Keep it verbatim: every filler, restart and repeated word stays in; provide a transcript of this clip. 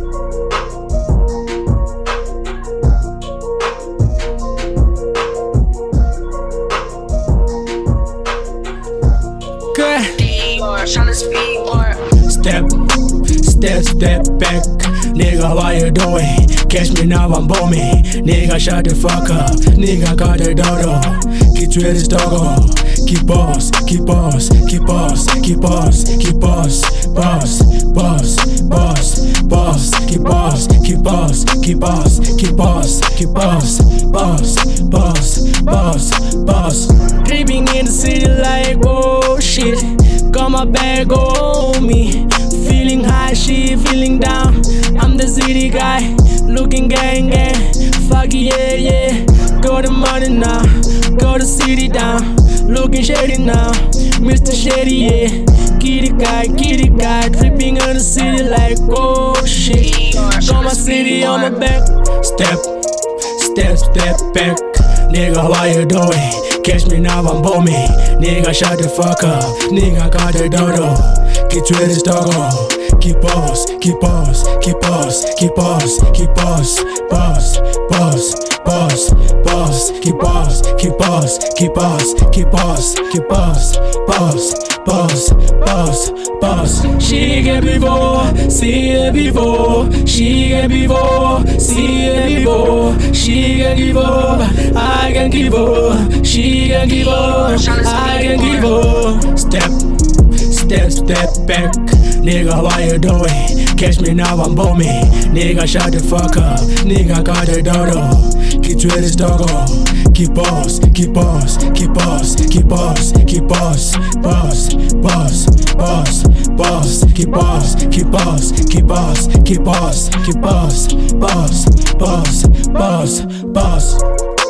Step, step, step back. Nigga, what you doing? Catch me now, I'm booming. Nigga, shut the fuck up. Nigga, got the dodo. Get rid of doggo. Keep boss, keep boss, keep boss, keep boss, keep boss, boss, boss, boss, boss, keep boss, keep boss, keep boss, keep boss, keep boss, boss, boss, boss, boss. Creeping in the city like oh shit. Got my bag on me. Feeling high, she feeling down. I'm the city guy, looking gang gang. Fuck yeah yeah. Got the money now, got the city down. Looking shady now, Mister Shady, yeah. Kitty guy, kitty guy, tripping on the city like oh shit. Got my city on my back. Step, step, step back. Nigga, what you doing? Catch me now, I'm booming. Nigga, shut the fuck up. Nigga, got the dodo. Get rid of doggo. Keep boss, keep boss, keep boss, keep boss, keep boss, boss, boss, boss, boss, keep boss, keep boss, keep boss, keep boss, keep boss, boss, boss, boss, boss. She get before, see it before. She get before, see it before. She can give up, I can give up. She can give up, I can give up. Step, step, step back. Nigga, what you doing? Catch me now, I'm booming. Nigga, shut the fuck up. Nigga, got the dodo. Get rid of doggo. Keep boss, keep boss, keep boss, keep boss, keep boss, boss, boss, boss, boss, keep boss, keep boss, keep boss, keep boss, keep boss, boss, boss, boss, boss.